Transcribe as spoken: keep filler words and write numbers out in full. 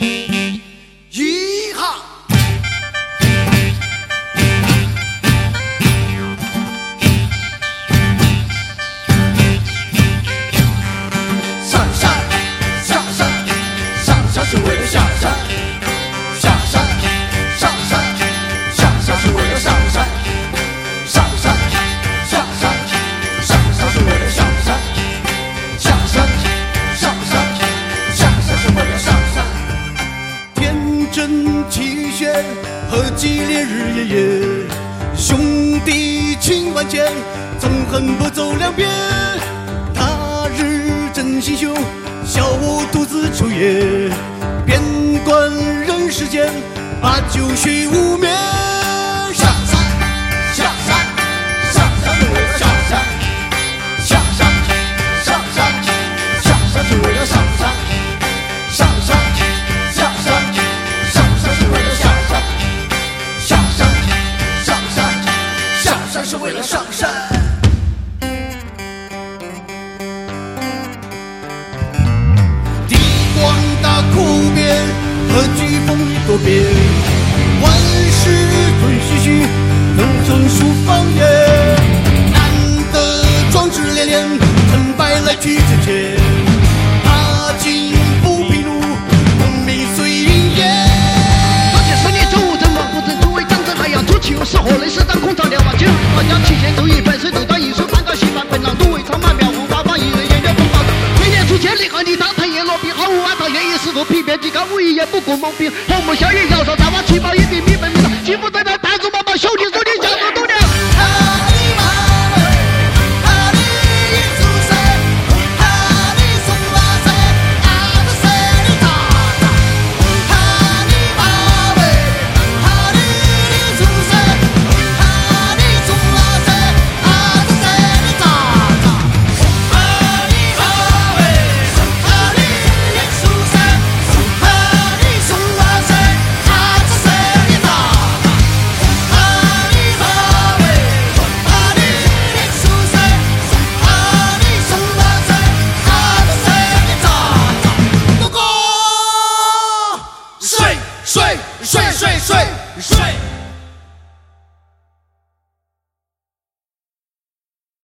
一哈。上山，下山，上山是为了下山，下山，上山，下山是为了上山，上山，下山，上山是为了上山，下山，上山，下山是为了上山。天真气血和激烈日夜夜，兄弟情万千，纵横不走两边。他日真心胸，笑我独自出夜，边关人世间，把酒血无眠。上山，下山，上山是为了上山，下山，上山，下山是为了上山，上山，下山，上山是为了下山，下山，上山，下山是为了上山。地广大酷变和飓风多变，万事遵序序，能横竖方圆。难得壮志连连，成败来去之间。踏进不平路，功名随云烟。 大千十年九五阵，万古阵，诸位长者还要出气，有时候类似当空照两万九，万家七贤周一本水斗当艺术，半岛西半本郎，都为长满庙五八方一人演员风暴。每年出千里和你大谈叶落笔，毫无安排，愿意是否疲惫，几高无一言不顾蒙蔽，红木小雨摇手，大瓦七宝一笔米本米，幸福在那弹珠妈妈兄弟手里。